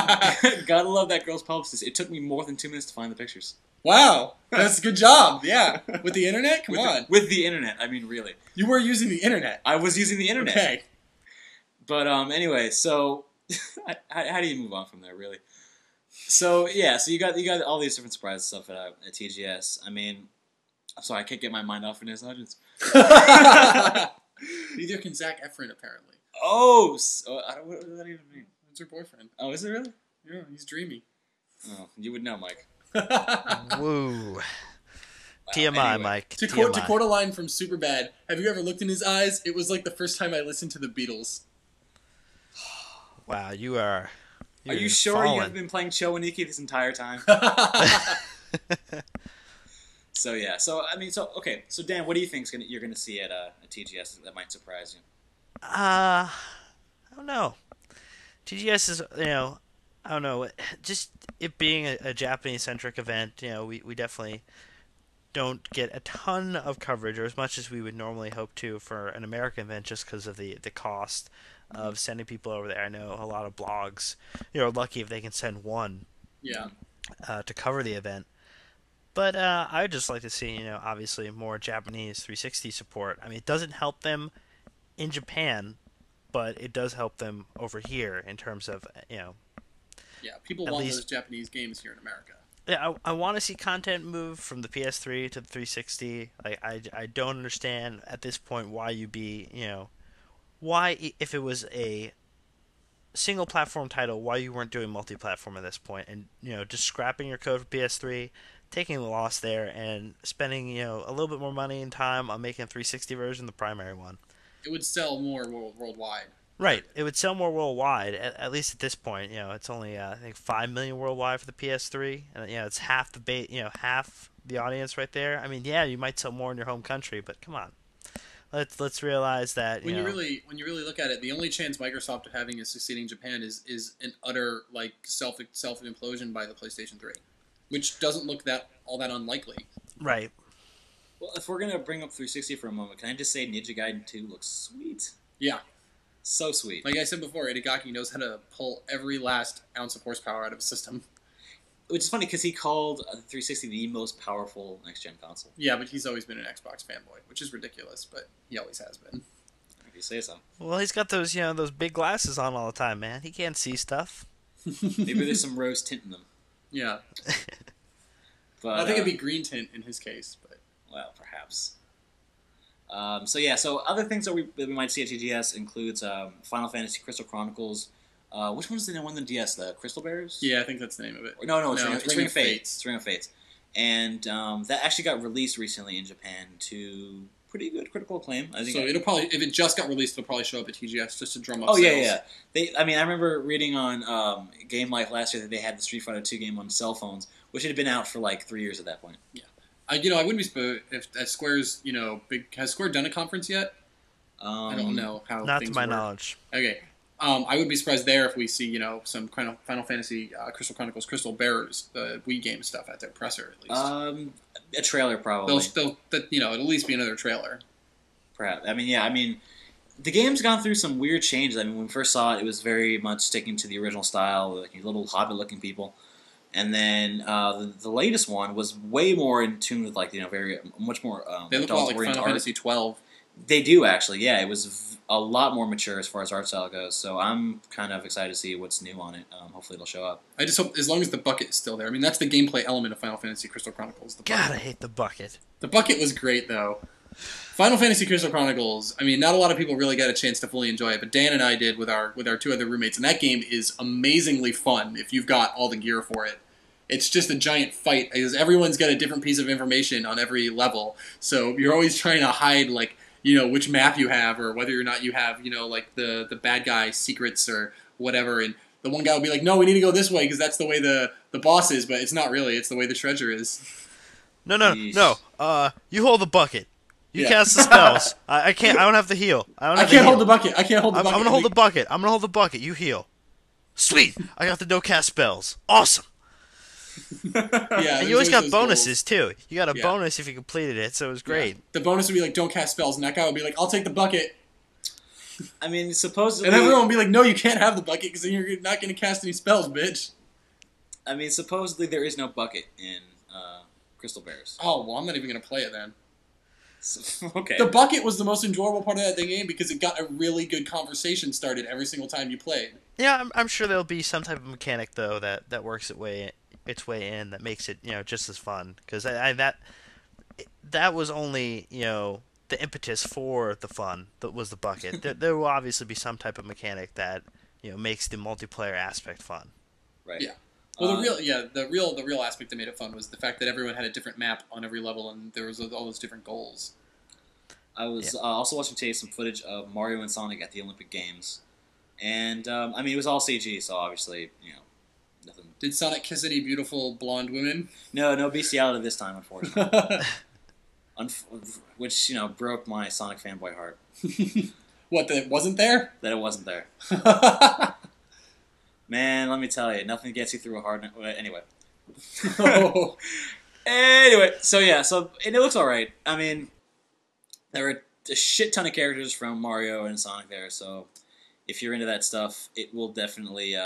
love that girl's publicist. It took me more than 2 minutes to find the pictures. Wow, that's a good job. Yeah, with the internet, come on. With the internet, I mean, really. You were using the internet. I was using the internet. Okay. But anyway, so how do you move on from there, really? So yeah, so you got all these different surprise stuff at TGS. I mean, I'm sorry, I can't get my mind off Vanessa Hudgens. Neither can Zac Efron, apparently. Oh, what does that even mean? It's her boyfriend. Oh, is it really? Yeah, he's dreamy. Oh, you would know, Mike. Woo. Wow, TMI, anyway. Mike. To quote a line from Superbad, have you ever looked in his eyes? It was like the first time I listened to the Beatles. Wow, you are... Are you sure you have been playing Chowaniki this entire time? So yeah, okay. So Dan, what do you think you're gonna see at a TGS that might surprise you? I don't know. TGS is, I don't know. Just it being a Japanese-centric event, we definitely don't get a ton of coverage, or as much as we would normally hope to for an American event, just because of the cost of sending people over there. I know a lot of blogs, are lucky if they can send one. Yeah. To cover the event. But I would just like to see, obviously more Japanese 360 support. I mean, it doesn't help them in Japan, but it does help them over here in terms of, Yeah, people want those Japanese games here in America. Yeah, I want to see content move from the PS3 to the 360. I don't understand at this point why why, if it was a single platform title, why you weren't doing multi-platform at this point, and just scrapping your code for PS3, taking the loss there, and spending a little bit more money and time on making a 360 version the primary one. It would sell more worldwide. Right. It would sell more worldwide, at least at this point. It's only I think 5 million worldwide for the PS3, and it's half the half the audience right there. I mean, yeah, you might sell more in your home country, but come on, let's realize that When you really look at it, the only chance Microsoft of having a succeeding Japan is an utter like self implosion by the PlayStation 3, which doesn't look that all that unlikely. Right. Well, if we're gonna bring up 360 for a moment, can I just say Ninja Gaiden 2 looks sweet? Yeah. So sweet. Like I said before, Itagaki knows how to pull every last ounce of horsepower out of a system. Which is funny because he called the 360 the most powerful next-gen console. Yeah, but he's always been an Xbox fanboy, which is ridiculous, but he always has been. If you say so. Well, he's got those big glasses on all the time, man. He can't see stuff. Maybe there's some rose tint in them. Yeah. But I think it'd be green tint in his case, but well, perhaps. So other things that we might see at TGS includes Final Fantasy Crystal Chronicles. Which one's the one on the DS? The Crystal Bears? yeah, I think that's the name of it. No, it's Ring of Fates. Fates. It's Ring of Fates. And that actually got released recently in Japan to pretty good critical acclaim. I think. So it'll probably, if it just got released, it'll probably show up at TGS just to drum up Oh sales. yeah. I remember reading on Game Life last year that they had the Street Fighter 2 game on cell phones, which had been out for like 3 years at that point. Yeah. I wouldn't be surprised if Square's, has Square done a conference yet? I don't know how Not things to my work. knowledge. Okay. I would be surprised there if we see, some kind of Final Fantasy Crystal Chronicles Crystal Bearers, the Wii game stuff at their presser at least. A trailer probably. They'll it'll at least be another trailer. Perhaps. The game's gone through some weird changes. When we first saw it, it was very much sticking to the original style, like little hobbit-looking people. And then the latest one was way more in tune with very much more. They look a lot like Final art. Fantasy 12. They do actually, yeah. It was a lot more mature as far as art style goes. So I'm kind of excited to see what's new on it. Hopefully it'll show up. I just hope, as long as the bucket is still there. That's the gameplay element of Final Fantasy Crystal Chronicles. God, I hate the bucket. The bucket was great though. Final Fantasy Crystal Chronicles. Not a lot of people really got a chance to fully enjoy it, but Dan and I did with our 2 other roommates, and that game is amazingly fun if you've got all the gear for it. It's just a giant fight because everyone's got a different piece of information on every level. So you're always trying to hide, which map you have or whether or not you have, the bad guy secrets or whatever. And the one guy will be like, no, we need to go this way because that's the way the boss is, but it's not really. It's the way the treasure is. No. You hold the bucket. You cast the spells. I can't. I don't have the heal. I can't hold the bucket. I can't hold the bucket. I'm gonna hold the bucket. I'm gonna hold the bucket. You heal. Sweet. I got the no cast spells. Awesome. Yeah, and you always got bonuses goals. too. You got a bonus if you completed it, so it was great. Yeah. The bonus would be like, don't cast spells, and that guy would be like, I'll take the bucket. Supposedly... And everyone would be like, no, you can't have the bucket because then you're not going to cast any spells, bitch. Supposedly there is no bucket in Crystal Bears. Oh, well, I'm not even going to play it then. So, okay. The bucket was the most enjoyable part of that game because it got a really good conversation started every single time you played. Yeah, I'm sure there'll be some type of mechanic, though, that works its way in that makes it just as fun, because that was only the impetus for the fun that was the bucket. there will obviously be some type of mechanic that makes the multiplayer aspect fun. Right. Yeah. Well, the real aspect that made it fun was the fact that everyone had a different map on every level and there was all those different goals. I was also watching today some footage of Mario and Sonic at the Olympic Games, and it was all CG, so obviously nothing. Did Sonic kiss any beautiful blonde women? No bestiality this time, unfortunately. Which broke my Sonic fanboy heart. What, that it wasn't there? That it wasn't there. Man, let me tell you, nothing gets you through a hard... Anyway. Oh. Anyway, and it looks alright. There were a shit ton of characters from Mario and Sonic there, so if you're into that stuff, it will definitely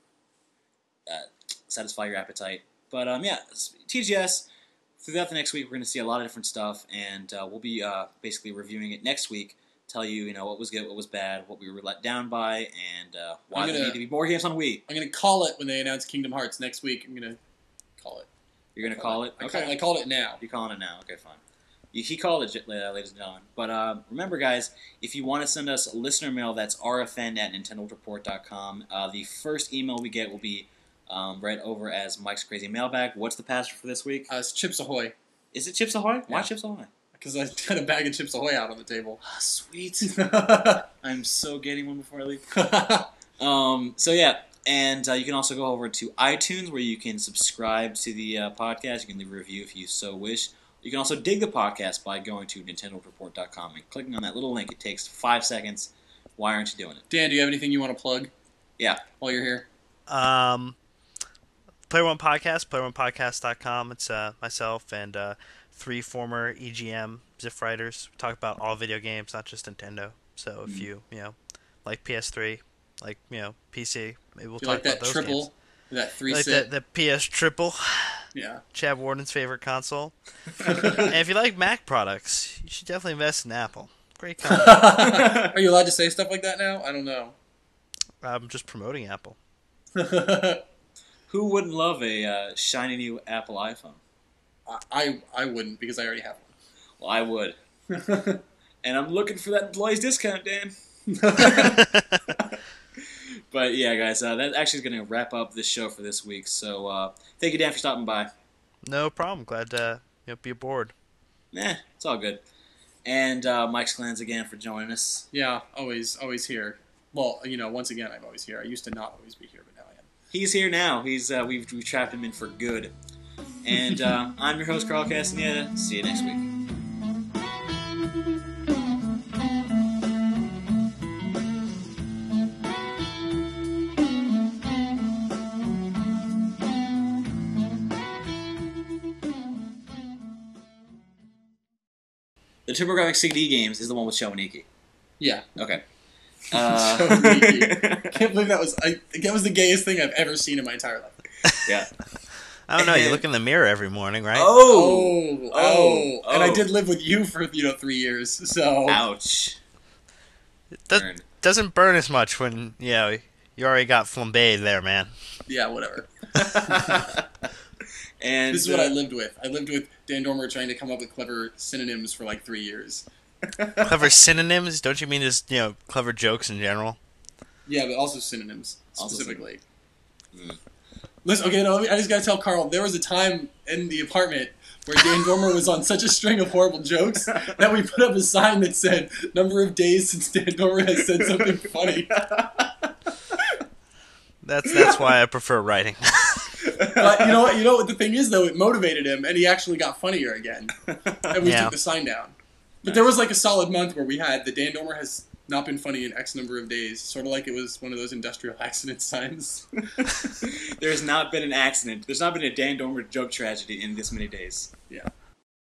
satisfy your appetite. But, TGS, throughout the next week, we're going to see a lot of different stuff, and we'll be basically reviewing it next week. Tell you, what was good, what was bad, what we were let down by, and why there need to be more games on Wii. I'm going to call it when they announce Kingdom Hearts next week. I'm going to call it. You're going to call it? Okay. I called it now. You're calling it now. Okay, fine. He called it, ladies and gentlemen. But remember, guys, if you want to send us listener mail, that's rfn@nintendoworldreport.com. The first email we get will be read over as Mike's Crazy Mailbag. What's the password for this week? It's Chips Ahoy. Is it Chips Ahoy? Why Yeah. Chips Ahoy? because I had a bag of Chips Ahoy out on the table. Ah, sweet. I'm so getting one before I leave. So yeah, and you can also go over to iTunes where you can subscribe to the podcast. You can leave a review if you so wish. You can also dig the podcast by going to NintendoReport.com and clicking on that little link. It takes 5 seconds. Why aren't you doing it? Dan, do you have anything you want to plug? Yeah. While you're here? Player One Podcast, PlayerOnePodcast.com. It's myself and 3 former EGM Ziff writers. We talk about all video games, not just Nintendo. So if you like PS3, like PC, maybe we'll talk about those triple, games. that 3 Like sit. the PS Triple. Yeah. Chad Warden's favorite console. And if you like Mac products, you should definitely invest in Apple. Great company. Are you allowed to say stuff like that now? I don't know. I'm just promoting Apple. Who wouldn't love a shiny new Apple iPhone? I wouldn't, because I already have Well, I would. And I'm looking for that employee's discount, Dan. one. But yeah, guys, that actually is going to wrap up this show for this week. So thank you, Dan, for stopping by. No problem. Glad to be aboard. It's all good. And Mike Sclans again for joining us. Yeah, always here. Well, once again, I'm always here. I used to not always be here, but now I am. He's here now. We've trapped him in for good. And I'm your host, Carl Castaneda. See you next week. The TurboGrafx 6D games is the one with Shominiki. Yeah. Okay. Shominiki. Can't believe that was the gayest thing I've ever seen in my entire life. Yeah. I don't know. You look in the mirror every morning, right? Oh. And I did live with you for 3 years, so. Ouch. It doesn't burn as much when you already got flambéed there, man. Yeah, whatever. And this is what I lived with. I lived with Dan Dormer trying to come up with clever synonyms for 3 years. Clever synonyms? Don't you mean just clever jokes in general? Yeah, but also synonyms specifically. Mm. Listen, okay, no, I just gotta tell Carl. There was a time in the apartment where Dan Dormer was on such a string of horrible jokes that we put up a sign that said "Number of days since Dan Dormer has said something funny." That's why I prefer writing. But you know what the thing is though, it motivated him, and he actually got funnier again. And we took the sign down. But there was a solid month where we had the Dan Dormer has not been funny in X number of days, sort of like it was one of those industrial accident signs. There's not been an accident. There's not been a Dan Dormer joke tragedy in this many days. Yeah.